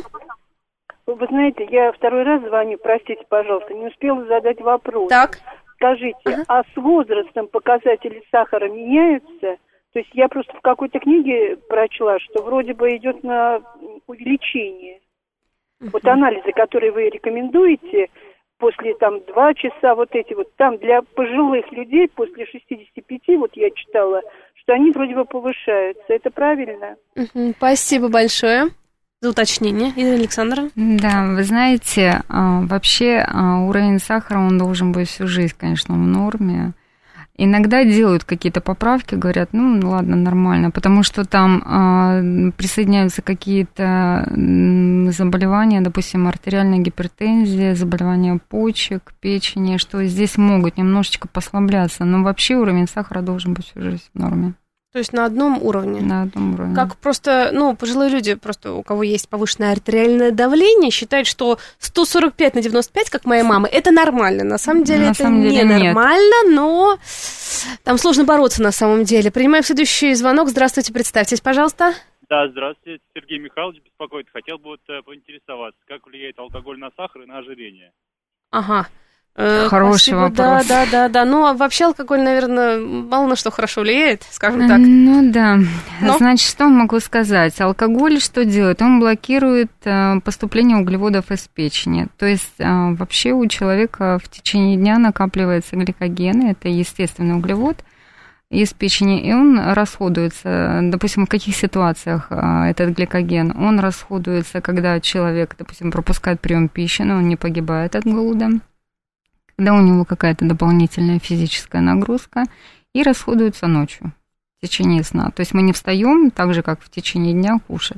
Вы знаете, я второй раз звоню, простите, пожалуйста, не успела задать вопрос. Так. Скажите, ага. а с возрастом показатели сахара меняются? То есть я просто в какой-то книге прочла, что вроде бы идет на увеличение. Uh-huh. Вот анализы, которые вы рекомендуете, после там два часа, вот эти вот, там для пожилых людей после шестидесяти пяти, вот я читала, что они вроде бы повышаются. Это правильно? Uh-huh. Спасибо большое за уточнение, Ирина Александровна. Да, вы знаете, вообще уровень сахара, он должен быть всю жизнь, конечно, в норме. Иногда делают какие-то поправки, говорят, ну, ладно, нормально, потому что там а, присоединяются какие-то заболевания, допустим, артериальная гипертензия, заболевания почек, печени, что здесь могут немножечко послабляться, но вообще уровень сахара должен быть всю жизнь в норме. То есть на одном уровне? На одном уровне. Как просто, ну, пожилые люди, просто у кого есть повышенное артериальное давление, считают, что сто сорок пять на девяносто пять, как моя мама, это нормально. На самом деле на это самом деле не нормально, но там сложно бороться на самом деле. Принимаем следующий звонок. Здравствуйте, представьтесь, пожалуйста. Да, здравствуйте, Сергей Михайлович беспокоит. Хотел бы вот поинтересоваться, как влияет алкоголь на сахар и на ожирение? Ага. Хороший Спасибо. вопрос. Да, да, да, да. Ну, а вообще алкоголь, наверное, мало на что хорошо влияет, скажем так. Ну да. Но... Значит, что могу сказать? Алкоголь что делает? Он блокирует поступление углеводов из печени. То есть вообще у человека в течение дня накапливается гликоген, это естественный углевод из печени, и он расходуется, допустим, в каких ситуациях этот гликоген? Он расходуется, когда человек, допустим, пропускает прием пищи, но он не погибает от голода, когда у него какая-то дополнительная физическая нагрузка, и расходуется ночью в течение сна. То есть мы не встаем так же, как в течение дня, кушать.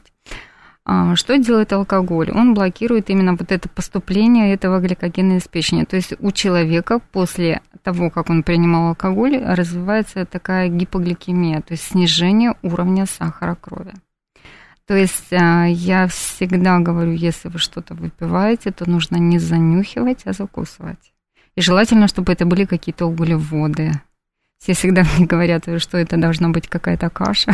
Что делает алкоголь? Он блокирует именно вот это поступление этого гликогена из печени. То есть у человека после того, как он принимал алкоголь, развивается такая гипогликемия, то есть снижение уровня сахара крови. То есть я всегда говорю, если вы что-то выпиваете, то нужно не занюхивать, а закусывать. И желательно, чтобы это были какие-то углеводы. Все всегда мне говорят, что это должна быть какая-то каша.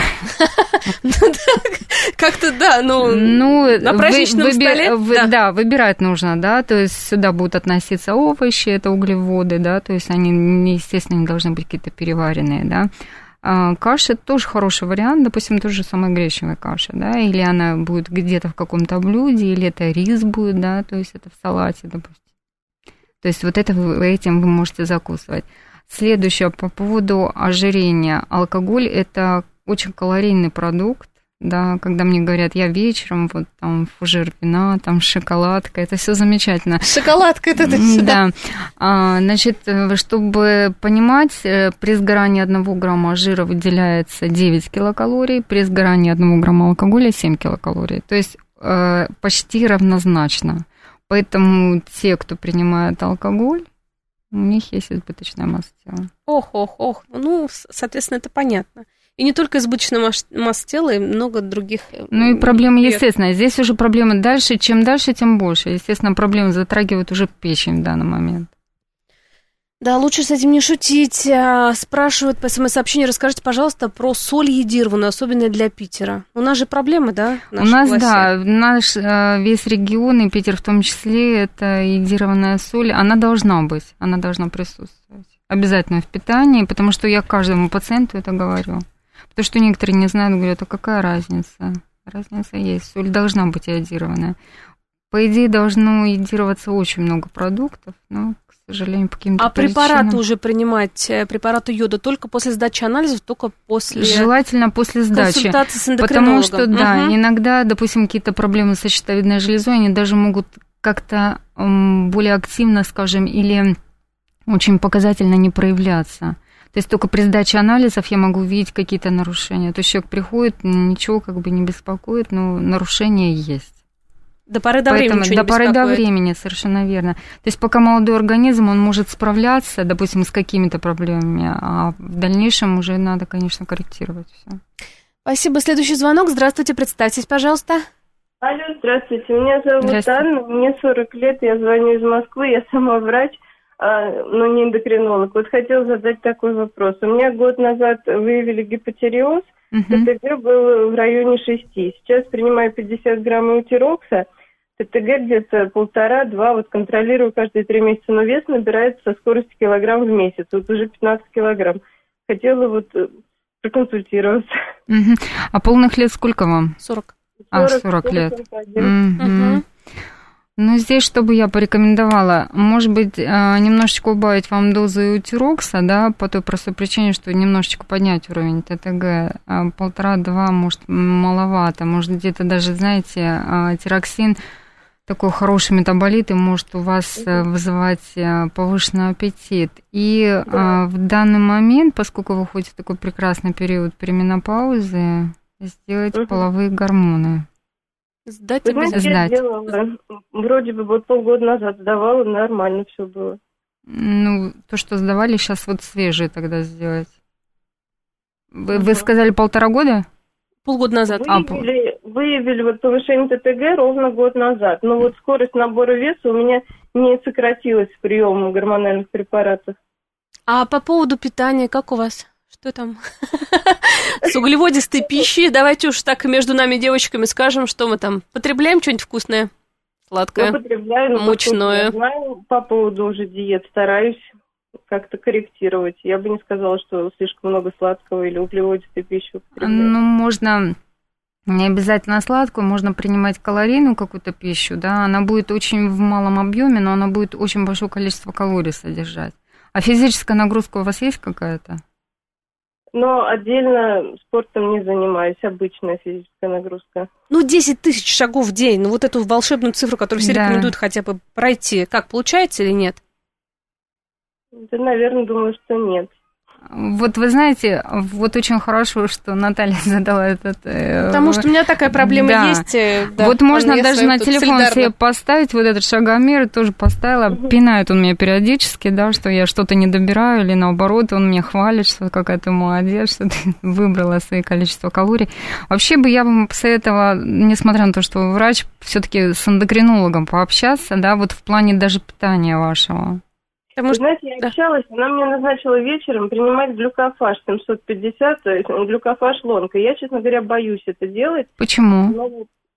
Как-то да, ну, на праздничном столе. Да, выбирать нужно, да, то есть сюда будут относиться овощи, это углеводы, да, то есть они, естественно, не должны быть какие-то переваренные, да. Каша тоже хороший вариант, допустим, тот же самой гречневой каши, да, или она будет где-то в каком-то блюде, или это рис будет, да, то есть это в салате, допустим. То есть вот это вы, этим вы можете закусывать. Следующее по поводу ожирения. Алкоголь – это очень калорийный продукт, да, когда мне говорят, я вечером, вот там фужер вина, там шоколадка, это все замечательно. Шоколадка это да. А, значит, чтобы понимать, при сгорании одного грамма жира выделяется девять килокалорий, при сгорании одного грамма алкоголя семь килокалорий. То есть почти равнозначно. Поэтому те, кто принимает алкоголь, у них есть избыточная масса тела. Ох, ох, ох. Ну, соответственно, это понятно. И не только избыточная масса тела, и много других... Ну и проблемы, естественно. Здесь уже проблемы дальше. Чем дальше, тем больше. Естественно, проблемы затрагивают уже печень в данный момент. Да, лучше с этим не шутить. Спрашивают по смс-сообщению, расскажите, пожалуйста, про соль йодированную, особенно для Питера. У нас же проблемы, да? У нас, классе? Да, наш весь регион, и Питер в том числе, это йодированная соль, она должна быть, она должна присутствовать. Обязательно в питании, потому что я каждому пациенту это говорю. Потому что некоторые не знают, говорят, а какая разница? Разница есть, соль должна быть йодированная. По идее, должно йодироваться очень много продуктов, но, к сожалению, по каким-то а причинам... А препараты уже принимать, препараты йода, только после сдачи анализов, только после... Желательно после сдачи. Консультации с эндокринологом. Потому что, угу. да, иногда, допустим, какие-то проблемы со щитовидной железой, они даже могут как-то более активно, скажем, или очень показательно не проявляться. То есть только при сдаче анализов я могу видеть какие-то нарушения. То есть человек приходит, ничего как бы не беспокоит, но нарушения есть. До поры до Поэтому, времени до поры до времени, совершенно верно. То есть пока молодой организм, он может справляться, допустим, с какими-то проблемами, а в дальнейшем уже надо, конечно, корректировать все. Спасибо. Следующий звонок. Здравствуйте, представьтесь, пожалуйста. Алло, здравствуйте. Меня зовут Анна, мне сорок лет, я звоню из Москвы, я сама врач, но не эндокринолог. Вот хотела задать такой вопрос. У меня год назад выявили гипотереоз, uh-huh. ТТГ был в районе шести. Сейчас принимаю пятьдесят грамм эутирокса, ТТГ где-то полтора-два, вот контролирую каждые три месяца, но вес набирается со скоростью килограмм в месяц, вот уже пятнадцать килограмм. Хотела вот проконсультироваться. Uh-huh. А полных лет сколько вам? сорок. А, сорок лет. Uh-huh. Ну, здесь, чтобы я порекомендовала, может быть, немножечко убавить вам дозу эутирокса, да, по той простой причине, что немножечко поднять уровень ТТГ. Полтора-два, может, маловато. Может, где-то даже, знаете, тироксин, такой хороший метаболит, и может у вас вызывать повышенный аппетит. И да. в данный момент, поскольку вы ходите в такой прекрасный период переменопаузы, сделать угу. половые гормоны. Сдать Вы знаете, сдать. Я сделала, вроде бы вот полгода назад сдавала, нормально все было. Ну, то, что сдавали, сейчас вот свежие тогда сделать. Вы, угу. вы сказали полтора года? Полгода назад. Выявили, а, выявили вот повышение ТТГ ровно год назад. Но вот скорость набора веса у меня не сократилась с приемом гормональных препаратов. А по поводу питания, как у вас? Что там? С углеводистой пищей. Давайте уж так между нами девочками скажем, что мы там потребляем что-нибудь вкусное, сладкое, я потребляю, мучное. Я знаю по поводу уже диет, стараюсь как-то корректировать. Я бы не сказала, что слишком много сладкого или углеводистой пищи употребляю. Ну, можно не обязательно сладкую, можно принимать калорийную какую-то пищу, да, она будет очень в малом объеме, но она будет очень большое количество калорий содержать. А физическая нагрузка у вас есть какая-то? Но отдельно спортом не занимаюсь, обычная физическая нагрузка. Ну, десять тысяч шагов в день, ну, вот эту волшебную цифру, которую все да. рекомендуют хотя бы пройти, как, получается или нет? Да, наверное, думаю, что нет. Вот вы знаете, вот очень хорошо, что Наталья задала этот... Потому что у меня такая проблема да. есть. Да, вот можно даже на телефон солидарно. Себе поставить вот этот шагомер, тоже поставила, угу. пинает он меня периодически, да, что я что-то не добираю, или наоборот, он меня хвалит, что какая ты молодец, что ты выбрала свои количество калорий. Вообще бы я вам посоветовала, несмотря на то, что вы врач, все-таки с эндокринологом пообщаться, да, вот в плане даже питания вашего. Потому Вы знаете, я общалась, она мне назначила вечером принимать глюкофаж семьсот пятьдесят, глюкофаж лонка. Я, честно говоря, боюсь это делать. Почему? Но,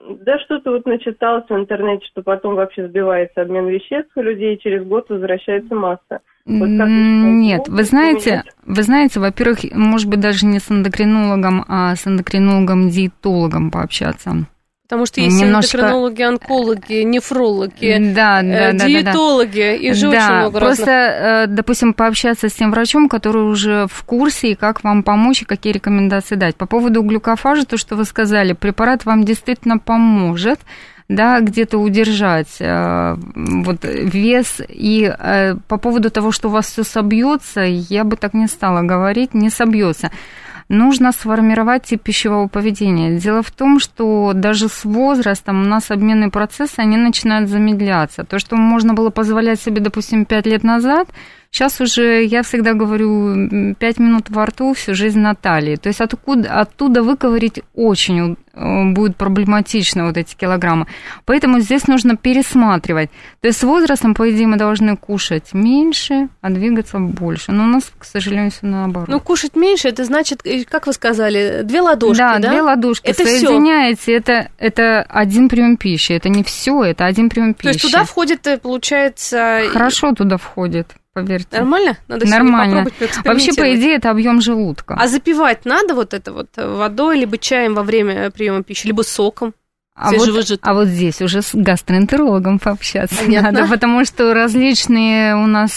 Да что-то вот начиталось в интернете, что потом вообще сбивается обмен веществ у людей, и через год возвращается масса. Вот как Нет, вы знаете, вы знаете, во-первых, может быть, даже не с эндокринологом, а с эндокринологом-диетологом пообщаться. Потому что есть Немножко... эндокринологи, онкологи, нефрологи, да, да, э, да, диетологи, да, да. их же да, очень много просто, разных. допустим, пообщаться с тем врачом, который уже в курсе, и как вам помочь, и какие рекомендации дать. По поводу глюкофажа, то, что вы сказали, препарат вам действительно поможет, да, где-то удержать э, вот, вес. И э, по поводу того, что у вас все собьется, я бы так не стала говорить, не собьется. Нужно сформировать тип пищевого поведения. Дело в том, что даже с возрастом у нас обменные процессы, они начинают замедляться. То, что можно было позволять себе, допустим, пять лет назад, сейчас уже, я всегда говорю, пять минут во рту, всю жизнь на талии. То есть откуда, оттуда выковырить очень будет проблематично вот эти килограммы. Поэтому здесь нужно пересматривать. То есть с возрастом, по идее, мы должны кушать меньше, а двигаться больше. Но у нас, к сожалению, все наоборот. Ну, кушать меньше, это значит, как вы сказали, две ладошки, да? Да, две ладошки. Это соединяете, это, это один прием пищи. Это не все, это один прием пищи. То есть туда входит, получается... Хорошо туда входит. Поверьте. Нормально? Надо Нормально. попробовать. Вообще, по идее, это объем желудка. А запивать надо вот это вот водой, либо чаем во время приема пищи, либо соком? А вот, а вот здесь уже с гастроэнтерологом пообщаться Понятно. Надо, потому что различные у нас,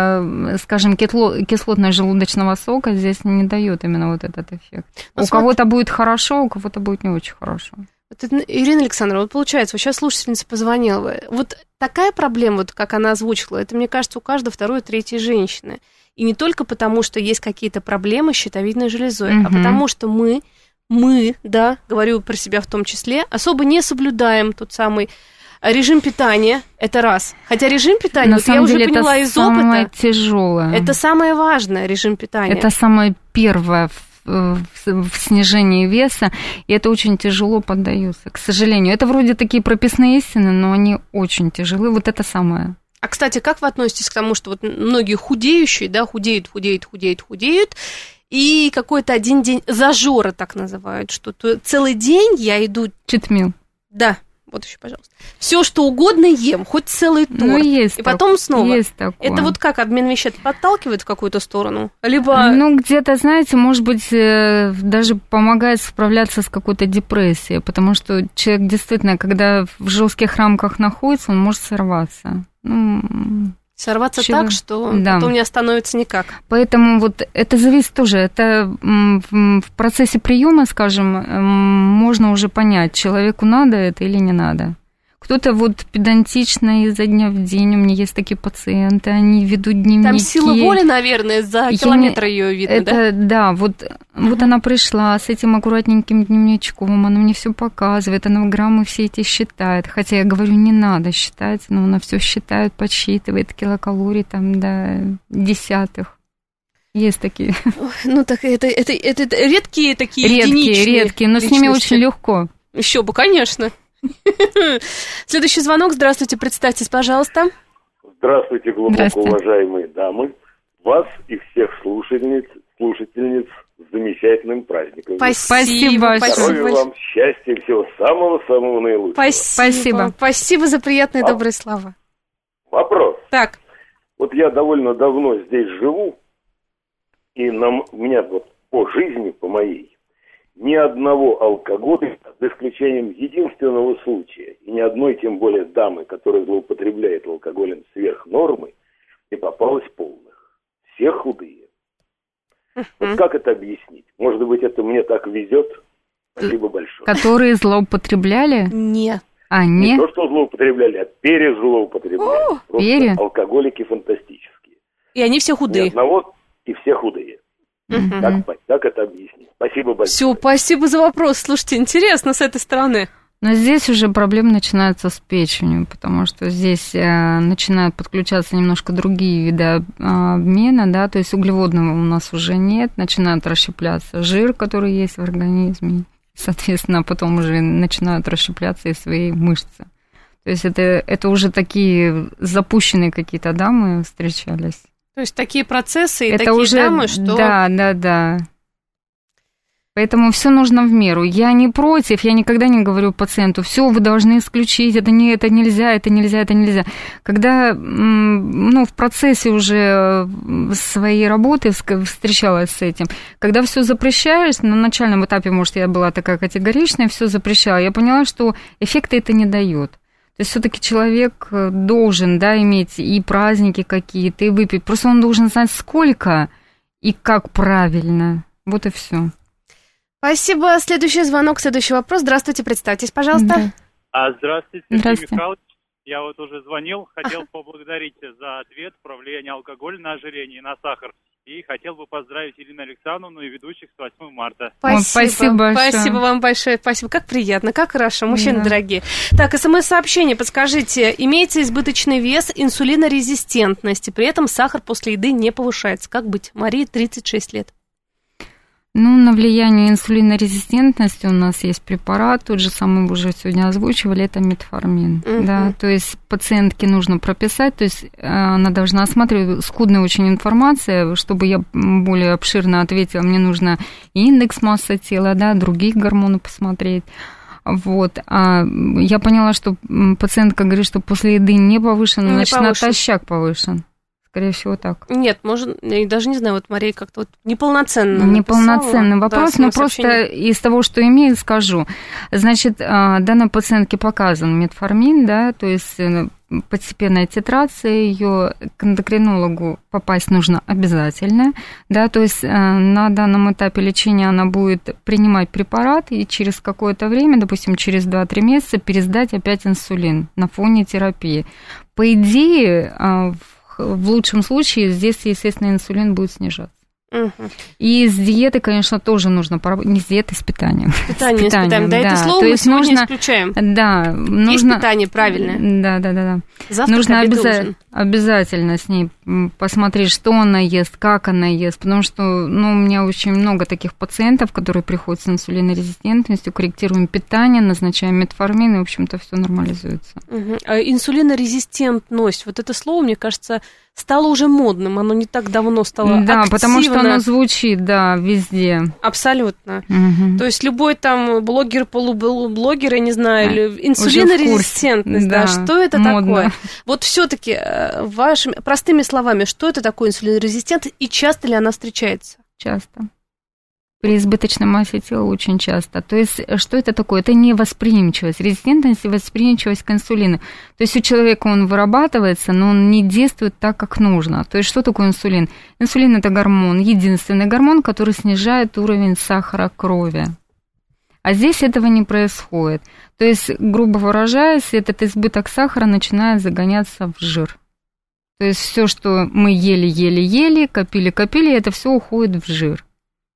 скажем, кислотность желудочного сока здесь не дает именно вот этот эффект. Ну, у смотри... кого-то будет хорошо, у кого-то будет не очень хорошо. Вот, Ирина Александровна, вот получается, вот сейчас слушательница позвонила. Вот такая проблема, вот как она озвучила, это, мне кажется, у каждой второй, третьей женщины. И не только потому, что есть какие-то проблемы с щитовидной железой, угу. а потому что мы, мы, да, говорю про себя в том числе, особо не соблюдаем тот самый режим питания, это раз. Хотя режим питания, на вот самом я деле, уже поняла из опыта. Это самое тяжелое. Это самое важное, режим питания. Это самое первое в снижении веса, и это очень тяжело поддается, к сожалению. Это вроде такие прописные истины, но они очень тяжелы. Вот это самое. А, кстати, как вы относитесь к тому, что вот многие худеющие, да, худеют, худеют, худеют, худеют, и какой-то один день зажора так называют, что целый день я иду... Читмил. Да. Вот еще, пожалуйста. Все, что угодно ем, хоть целый торт. Ну, есть и потом так, снова. Есть такое. Это вот как, обмен веществ подталкивает в какую-то сторону? Либо... Ну, где-то, знаете, может быть, даже помогает справляться с какой-то депрессией, потому что человек действительно, когда в жестких рамках находится, он может сорваться. Ну... Сорваться Чего? Так, что да. потом не остановится никак. Поэтому вот это зависит тоже. Это в процессе приема, скажем, можно уже понять, человеку надо это или не надо. Кто-то вот педантично изо дня в день, у меня есть такие пациенты, они ведут дневники. Там сила воли, наверное, за километр ее видно, это, да? Да, вот, uh-huh. вот она пришла с этим аккуратненьким дневничком, она мне все показывает, она граммы все эти считает. Хотя я говорю, не надо считать, но она все считает, подсчитывает килокалорий там до десятых. Есть такие. Ну, так это, это, это, это редкие такие редкие, единичные редкие, но личности. С ними очень легко. Еще бы, конечно. Следующий звонок. Здравствуйте, представьтесь, пожалуйста. Здравствуйте, глубоко Здравствуйте. уважаемые дамы. Вас и всех слушательниц, слушательниц с замечательным праздником. Спасибо. Здоровья вам, счастья, всего самого-самого наилучшего. Спасибо. Спасибо за приятные а, добрые слова. Вопрос. Так. Вот я довольно давно здесь живу, и на, у меня вот по жизни, по моей, ни одного алкоголя, за исключением единственного случая, и ни одной, тем более дамы, которая злоупотребляет алкоголем сверх нормы, не попалось полных. Все худые. Uh-huh. Вот как это объяснить? Может быть, это мне так везет? Спасибо большое. Которые злоупотребляли? Нет. А, не? Не то, что злоупотребляли, а перезлоупотребляли. О, Просто пере? алкоголики фантастические. И они все худые. Ни одного, и все худые. Uh-huh. Как, как это объяснить? Спасибо большое. Все, спасибо за вопрос. Слушайте, интересно с этой стороны. Но здесь уже проблемы начинаются с печенью, потому что здесь э, начинают подключаться немножко другие виды э, обмена, да, то есть углеводного у нас уже нет, начинает расщепляться жир, который есть в организме, соответственно, потом уже начинают расщепляться и свои мышцы. То есть это, это уже такие запущенные какие-то дамы встречались. То есть такие процессы и это такие уже, дамы, что... Да, да, да. Поэтому все нужно в меру. Я не против, я никогда не говорю пациенту, все, вы должны исключить, это, не, это нельзя, это нельзя, это нельзя. Когда ну, в процессе уже своей работы встречалась с этим, когда все запрещаешь, на начальном этапе, может, я была такая категоричная, все запрещала, я поняла, что эффекта это не дает. То есть все-таки человек должен, да, иметь и праздники какие-то, и выпить. Просто он должен знать, сколько и как правильно. Вот и все. Спасибо. Следующий звонок, следующий вопрос. Здравствуйте, представьтесь, пожалуйста. Да. А, здравствуйте, Сергей Здравствуйте. Михайлович. Я вот уже звонил, хотел поблагодарить за ответ про влияние алкоголя на ожирение и на сахар. И хотел бы поздравить Ирину Александровну и ведущих с восьмого марта. Спасибо. О, спасибо большое. Спасибо вам большое. Спасибо. Как приятно, как хорошо. Мужчины Да. дорогие. Так, смс-сообщение. Подскажите, имеется избыточный вес, инсулинорезистентность, и при этом сахар после еды не повышается. Как быть? Марии, тридцать шесть лет. Ну, на влияние инсулинорезистентности у нас есть препарат, тот же самый вы уже сегодня озвучивали, это метформин. Мгм. Да, то есть пациентке нужно прописать, то есть она должна осматривать, скудная очень информация, чтобы я более обширно ответила, мне нужно и индекс массы тела, да, другие гормоны посмотреть. Вот. А я поняла, что пациентка говорит, что после еды не повышен, Не значит, повышен. натощак повышен. Скорее всего, так. Нет, может, я даже не знаю, вот Мария как-то вот неполноценно Неполноценный написала. вопрос, Да, но просто смс-сообщение. из того, что имею, скажу. Значит, данной пациентке показан метформин, да, то есть постепенная титрация ее, к эндокринологу попасть нужно обязательно, да, то есть на данном этапе лечения она будет принимать препарат и через какое-то время, допустим, через два-три месяца пересдать опять инсулин на фоне терапии. По идее, в В лучшем случае здесь, естественно, инсулин будет снижаться. Угу. И с диеты, конечно, тоже нужно поработать. Не с диетой, с питанием. Питание, с с питанием. Да, это слово То мы есть сегодня нужно, исключаем. Да, Есть нужно... питание правильное. Да, да, да, да. Завтрак, нужно обед, обяза- ужин. обязательно с ней посмотреть, что она ест, как она ест, потому что, ну, у меня очень много таких пациентов, которые приходят с инсулинорезистентностью, корректируем питание, назначаем метформин, и, в общем-то, все нормализуется. Угу. А инсулинорезистентность, вот это слово, мне кажется, стало уже модным, оно не так давно стало Да, активно. потому что оно звучит, да, везде. Абсолютно. Угу. То есть любой там блогер, полублогер, я не знаю, А, или инсулинорезистентность, да, да, что это модно. такое? Вот все-таки вашими простыми словами, что это такое инсулинорезистентность и часто ли она встречается? Часто. При избыточной массе тела очень часто. То есть, что это такое? Это невосприимчивость. Резистентность и восприимчивость к инсулину. То есть, у человека он вырабатывается, но он не действует так, как нужно. То есть, что такое инсулин? Инсулин – это гормон, единственный гормон, который снижает уровень сахара крови. А здесь этого не происходит. То есть, грубо выражаясь, этот избыток сахара начинает загоняться в жир. То есть, все, что мы ели, ели, ели, копили, копили, это все уходит в жир.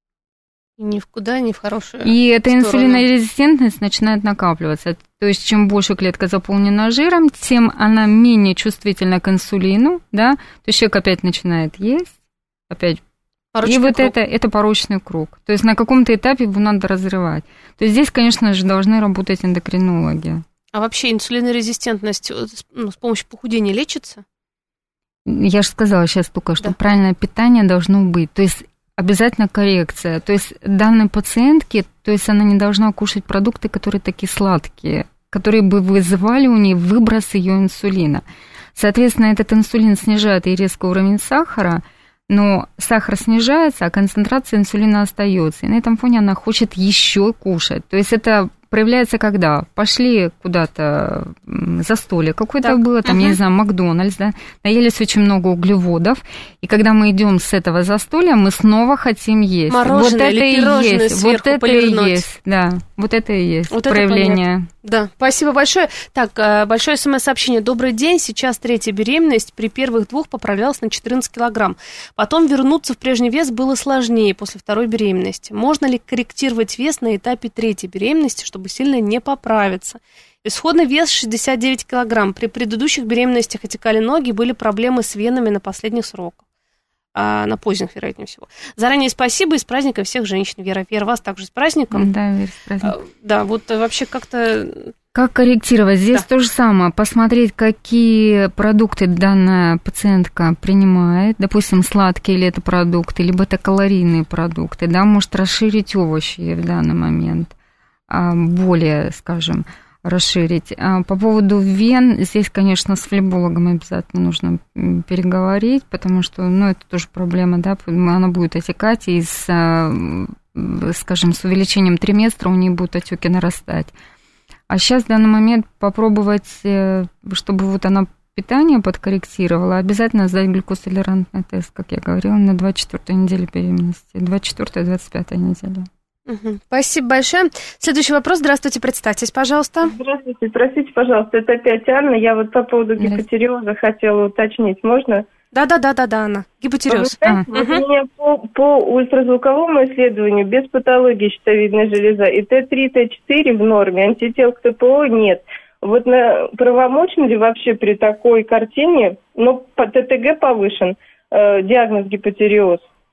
Ни в куда, ни в хорошую И эта сторону. инсулинорезистентность начинает накапливаться. То есть, чем больше клетка заполнена жиром, тем она менее чувствительна к инсулину, да, то есть человек опять начинает есть, опять. Порочный и вот круг. это, это порочный круг. То есть, на каком-то этапе его надо разрывать. То есть, здесь, конечно же, должны работать эндокринологи. А вообще инсулинорезистентность ну, с помощью похудения лечится? Я же сказала сейчас только, что Да. правильное питание должно быть. То есть, обязательно коррекция. То есть данной пациентке, то есть она не должна кушать продукты, которые такие сладкие, которые бы вызывали у нее выброс ее инсулина. Соответственно, этот инсулин снижает и резко уровень сахара, но сахар снижается, а концентрация инсулина остается. И на этом фоне она хочет еще кушать. То есть это проявляется когда? Пошли куда-то, застолье какое-то Так. было, там, Угу. я не знаю, Макдональдс, да, наелись очень много углеводов, и когда мы идем с этого застолья, мы снова хотим есть. Мороженое вот это или и пирожное есть, сверху вот это полирнуть. и есть, да, вот это и есть Вот это проявление. Да, спасибо большое. Так, большое смс-сообщение. Добрый день, сейчас третья беременность. При первых двух поправлялась на четырнадцать килограмм. Потом вернуться в прежний вес было сложнее после второй беременности. Можно ли корректировать вес на этапе третьей беременности, чтобы сильно не поправиться? Исходный вес шестьдесят девять килограмм. При предыдущих беременностях отекали ноги, были проблемы с венами на последних сроках. А, на поздних, вероятнее всего. Заранее спасибо и с праздником всех женщин. Вера, Вера, вас также с праздником. Да, Вера, с праздником. А, да, вот вообще как-то... Как корректировать? Здесь да. то же самое. Посмотреть, какие продукты данная пациентка принимает. Допустим, сладкие ли это продукты, либо это калорийные продукты. Да, может расширить овощи в данный момент. Более, скажем, расширить. По поводу вен, здесь, конечно, с флебологом обязательно нужно переговорить, потому что, ну, это тоже проблема, да, она будет отекать, и с, скажем, с увеличением триместра у нее будут отеки нарастать. А сейчас в данный момент попробовать, чтобы вот она питание подкорректировала, обязательно сдать глюкозтолерантный тест, как я говорила, на двадцать четвёртой неделе беременности, двадцать четвёртая - двадцать пятая неделя. Угу. Спасибо большое. Следующий вопрос. Здравствуйте, представьтесь, пожалуйста. Здравствуйте, простите, пожалуйста, это опять Анна. Я вот по поводу гипотериоза хотела уточнить. Можно? Да-да-да-да-да, Анна. Гипотериоз. А. Вот угу. У меня по, по ультразвуковому исследованию без патологии щитовидной железы и Т три, Т четыре в норме, антител к Т П О нет. Вот на, правомочно ли вообще при такой картине, но по Т Т Г повышен, э, диагноз гипотериоз?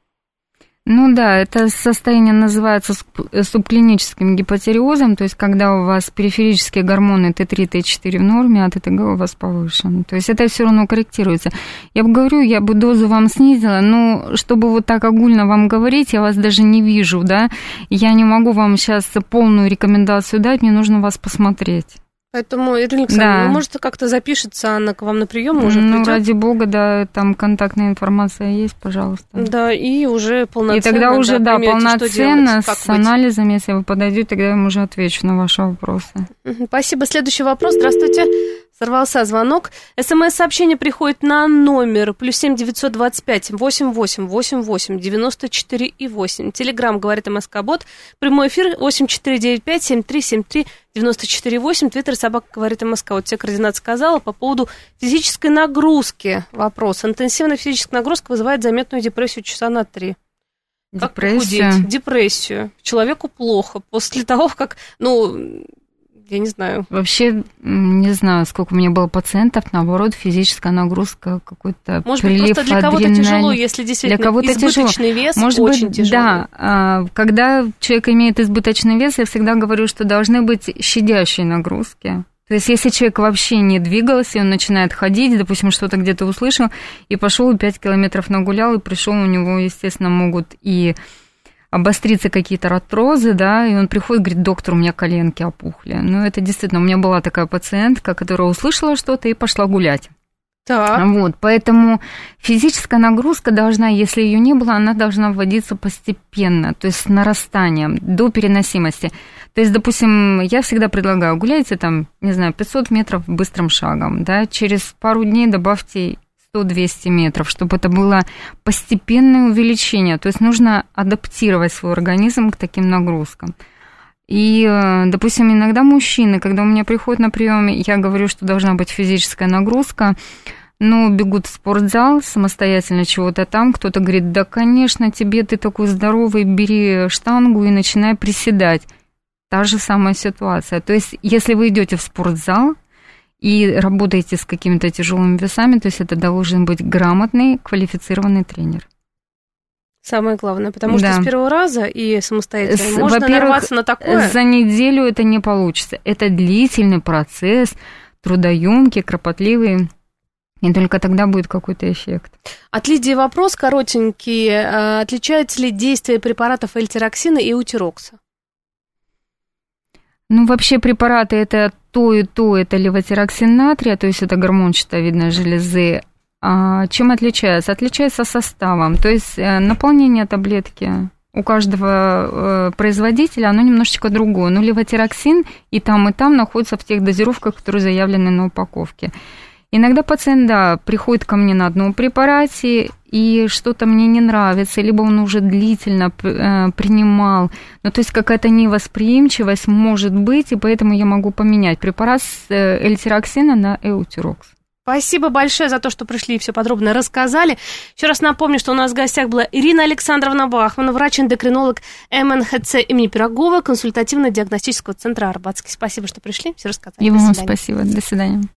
Ну да, это состояние называется субклиническим гипотериозом, то есть когда у вас периферические гормоны Т три, Т четыре в норме, а Т Т Г у вас повышен. То есть это все равно корректируется. Я бы говорю, я бы дозу вам снизила, но чтобы вот так огульно вам говорить, я вас даже не вижу, да, я не могу вам сейчас полную рекомендацию дать, мне нужно вас посмотреть. Поэтому, Ирина Александровна, да. Вы, может, как-то запишется Анна к вам на прием, уже ну, придет? ради бога, да, там контактная информация есть, пожалуйста. Да, и уже полноценно. И тогда уже, да, да полноценно, с анализом, если вы подойдете, тогда я вам уже отвечу на ваши вопросы. Спасибо. Следующий вопрос. Здравствуйте. Сорвался звонок. СМС-сообщение приходит на номер плюс семь девятьсот двадцать пять восемь восемь восемь восемь девяносто четыре и восемь. Телеграмм говорит МСК-бот. Прямой эфир восемь четыре девять пять семь три семь три девяносто четыре восемь. Твиттер собака говорит МСК. Вот те координаты сказала. По поводу физической нагрузки вопрос. Интенсивная физическая нагрузка вызывает заметную депрессию часа на три. Как похудеть? Депрессию. Человеку плохо после того, как, ну... Я не знаю. Вообще, не знаю, сколько у меня было пациентов, наоборот, физическая нагрузка, какой-то может прилив быть, просто для кого-то тяжело, если действительно для кого-то избыточный тяжело. Вес, может очень быть, тяжело. Да, когда человек имеет избыточный вес, я всегда говорю, что должны быть щадящие нагрузки. То есть, если человек вообще не двигался, он начинает ходить, допустим, что-то где-то услышал, и пошел, и пять километров нагулял, и пришел, у него, естественно, могут и... обостриться какие-то артрозы, да, и он приходит, говорит, доктор, у меня коленки опухли. Ну, это действительно, у меня была такая пациентка, которая услышала что-то и пошла гулять. Так. Вот, поэтому физическая нагрузка должна, если ее не было, она должна вводиться постепенно, то есть с нарастанием, до переносимости. То есть, допустим, я всегда предлагаю, гуляйте там, не знаю, пятьсот метров быстрым шагом, да, через пару дней добавьте сто-двести метров, чтобы это было постепенное увеличение. То есть нужно адаптировать свой организм к таким нагрузкам. И, допустим, иногда мужчины, когда у меня приходят на прием, я говорю, что должна быть физическая нагрузка, но бегут в спортзал самостоятельно чего-то там, кто-то говорит, да, конечно, тебе, ты такой здоровый, бери штангу и начинай приседать. Та же самая ситуация. То есть, если вы идете в спортзал, и работаете с какими-то тяжелыми весами, то есть это должен быть грамотный, квалифицированный тренер. Самое главное, потому да. что с первого раза и самостоятельно с, можно нарваться на такое. За неделю это не получится. Это длительный процесс, трудоемкий, кропотливый, и только тогда будет какой-то эффект. От Лидии вопрос коротенький. Отличается ли действие препаратов эльтироксина и эутирокса? Ну, вообще препараты это то и то, это левотироксин натрия, то есть это гормон щитовидной железы. А чем отличается? Отличается составом, то есть наполнение таблетки у каждого производителя, оно немножечко другое. Но левотироксин и там, и там находится в тех дозировках, которые заявлены на упаковке. Иногда пациент, да, приходит ко мне на одном препарате, и что-то мне не нравится, либо он уже длительно э, принимал, ну, то есть какая-то невосприимчивость может быть, и поэтому я могу поменять препарат с э, эльтироксина на эутирокс. Спасибо большое за то, что пришли и все подробно рассказали. Еще раз напомню, что у нас в гостях была Ирина Александровна Бахман, врач-эндокринолог эм эн ха цэ имени Пирогова, консультативно-диагностического центра Арбатский. Спасибо, что пришли, все рассказали. И вам спасибо. До свидания.